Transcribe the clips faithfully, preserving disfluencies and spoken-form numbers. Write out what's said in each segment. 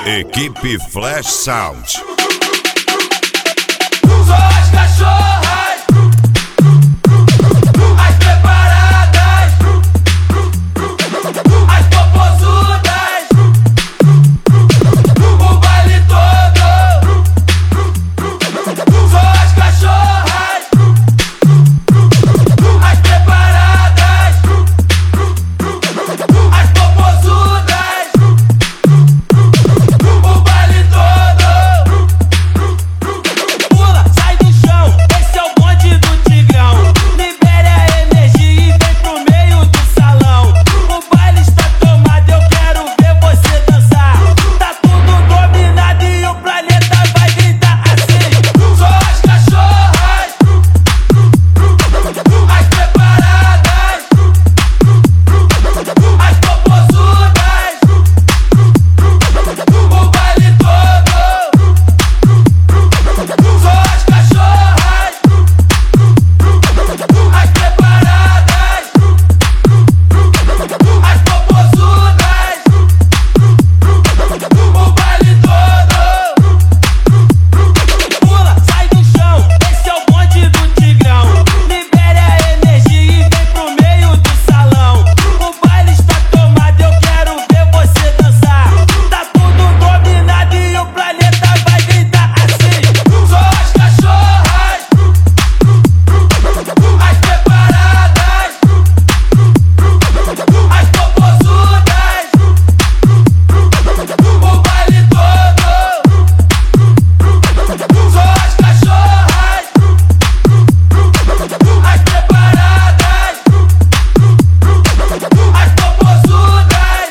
Equipe Flash Sound. Só as cachorras, as preparadas, as popozudas, o baile todo. Só as cachorras, as preparadas, as popozudas, o baile todo. Pula, sai do chão, esse é o bonde do Tigrão. Libere a energia e vem pro meio do salão. O baile está tomado, eu quero ver você dançar. Tá tudo dominado e o planeta vai gritar assim. Só as cachorras, as preparadas, as popozudas, o baile todo. Só as cachorras, as preparadas, as popozudas, o baile todo. Pula, sai do chão, esse é o bonde do Tigrão. Libere a energia e vem pro meio do salão. O baile está tomado, eu quero ver você dançar. Tá tudo dominado e o planeta vai gritar assim. Só as cachorras, as preparadas, as popozudas, o baile todo. Só as cachorras, as preparadas, as popozudas,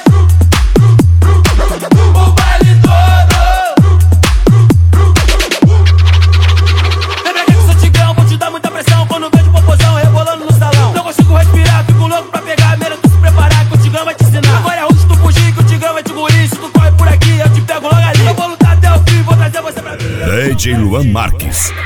o baile todo. Vem pra cá que eu sou Tigrão, vou te dar muita pressão. Quando vejo popozão rebolando no salão, não consigo respirar, fico louco pra pegar. Melhor tu se preparar que o Tigrão vai te ensinar. Agora é ruim se tu fugir, que o Tigrão vai te engolir. Se tu corre por aqui, eu te pego logo ali. Eu vou lutar até o fim, vou trazer você pra mim. D J Luan Marques.